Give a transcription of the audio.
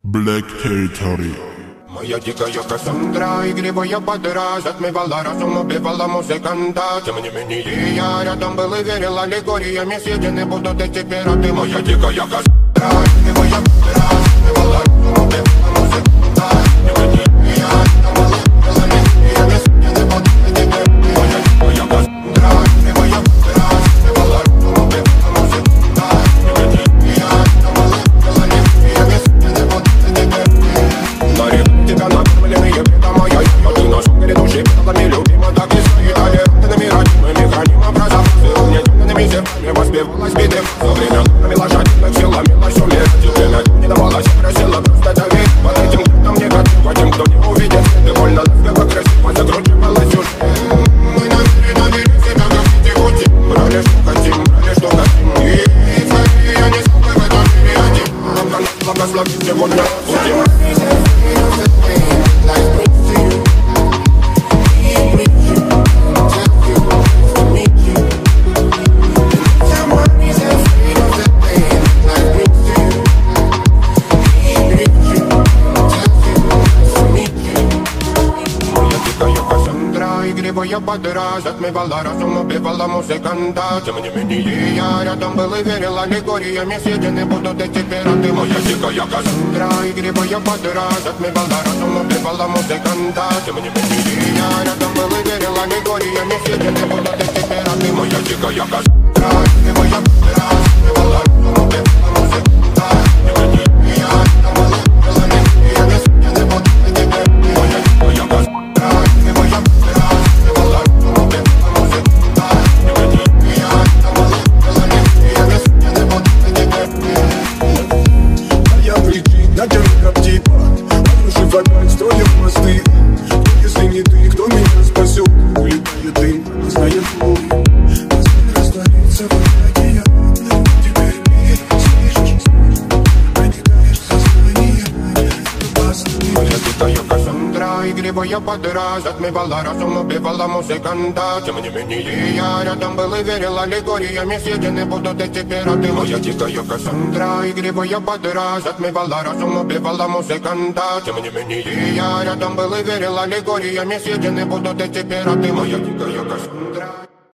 Black Territory. Моя дикая Кассандра, игривая подра, затмевала разум, убивала музыканта. Тем не менее я рядом был и верил аллегориями, съедены будут эти пираты. Моя дикая Кассандра, игривая подра, затмевала разум, убивала музыканта. Тем не менее я рядом был и верил аллегориями, съедены будут эти пираты. Моя дикая Кассандра, игривая подра, затмевала разум, убивала музыканта. Тем не менее я рядом был и верил аллегориями, съедены будут эти пираты. Тебя накормленные бредом моей. Ты на сумке души белыми любима, так и стоит толерантными родимыми. Храним образа с угнетенными зерками. Воспевалась беды во время нами лошадиных силами. Лошули время не давалась, просила просто давить. Под этим кругом негатива, тем, кто не увидит. Ты больно ласково, красиво закручивалась сюжет. Мы намерены себя как тягути. Брали что хотим, брали что хотим. И скорее я не смог в этом мире один. Нам конец благословить сегодня судим. Игривая подра, затмевала разум, убивала музыканта. Тем не менее я рядом был и верил аллегориями, съедены будут эти пираты. Моя дикая Кассандра, игривая подра, затмевала разум, убивала музыканта. Тем не менее я рядом был и верил аллегориями, съедены будут эти пираты. Моя дикая Кассандра, игривая подра, затмевала разум, убивала музыканта. Тем не менее я рядом был и верил аллегориями, съедены будут эти пираты. Моя дикая Кассандра, игривая подра. Строим мосты. Кто, если не ты, кто меня спасет? Улетает дым, знает боль. Позволь раствориться в океане. Теперь мир слышишь, проникаешь в сознание. Моя дикая Кассандра, игривая подра, затмевала разум, убивала музыканта. Тем не менее я рядом был и верил аллегориями, съедены будут эти пираты. Моя дикая Кассандра, игривая подра, затмевала разум, убивала музыканта. Тем не менее я рядом был и верил аллегориями, съедены будут эти пираты. Моя дикая Кассандра.